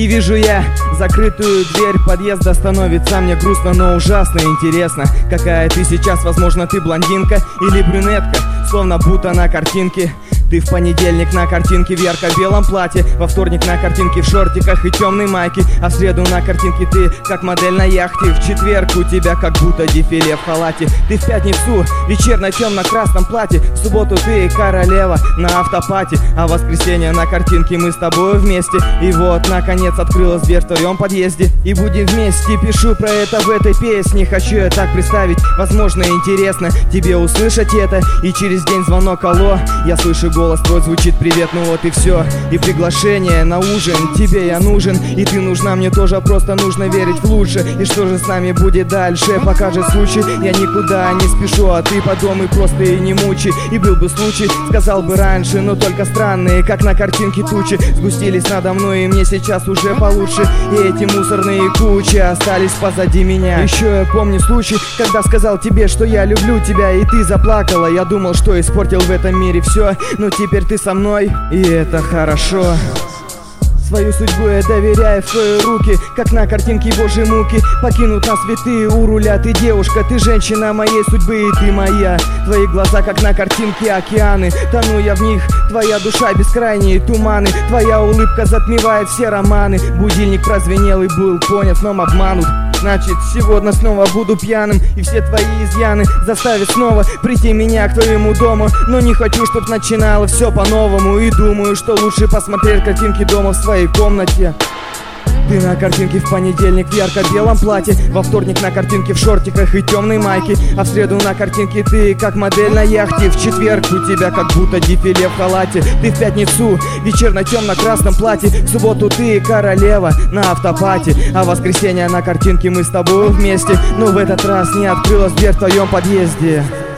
И вижу я закрытую дверь подъезда. Становится мне грустно, но ужасно интересно. Какая ты сейчас, возможно, ты блондинка или брюнетка, словно будто на картинке. Ты в понедельник на картинке в ярко-белом платье, во вторник на картинке в шортиках и темной майке, а в среду на картинке ты как модель на яхте. В четверг у тебя как будто дефиле в халате. Ты в пятницу в вечерно-темно-красном платье, в субботу ты королева на автопате, а в воскресенье на картинке мы с тобой вместе. И вот, наконец, открылась дверь в твоем подъезде. И будем вместе, пишу про это в этой песне. Хочу я так представить, возможно, интересно тебе услышать это. И через день звонок, алло, я слышу голос твой звучит: привет, ну вот и все. И приглашение на ужин, тебе я нужен, и ты нужна мне тоже, просто нужно верить в лучшее. И что же с нами будет дальше, покажет случай. Я никуда не спешу, а ты подумай просто и не мучи. И был бы случай, сказал бы раньше, но только странные, как на картинке тучи, сгустились надо мной, и мне сейчас уже получше. И эти мусорные кучи остались позади меня. Еще я помню случай, когда сказал тебе, что я люблю тебя, и ты заплакала. Я думал, что испортил в этом мире все, но теперь ты со мной, и это хорошо. Свою судьбу я доверяю в твои руки, как на картинке Божьей муки. Покинут нас святые у руля. Ты девушка, ты женщина моей судьбы, и ты моя. Твои глаза, как на картинке океаны, тону я в них, твоя душа бескрайние туманы. Твоя улыбка затмевает все романы. Будильник прозвенел и был понят, но обманут. Значит, сегодня снова буду пьяным, и все твои изъяны заставят снова прийти меня к твоему дому. Но не хочу, чтоб начинало все по-новому, и думаю, что лучше посмотреть картинки дома в своей комнате. Ты на картинке в понедельник в ярко-белом платье, во вторник на картинке в шортиках и темной майке, а в среду на картинке ты как модель на яхте. В четверг у тебя как будто дефиле в халате. Ты в пятницу в вечерно-темно-красном платье, в субботу ты королева на автопате, а в воскресенье на картинке мы с тобой вместе. Но в этот раз не открылась дверь в твоем подъезде.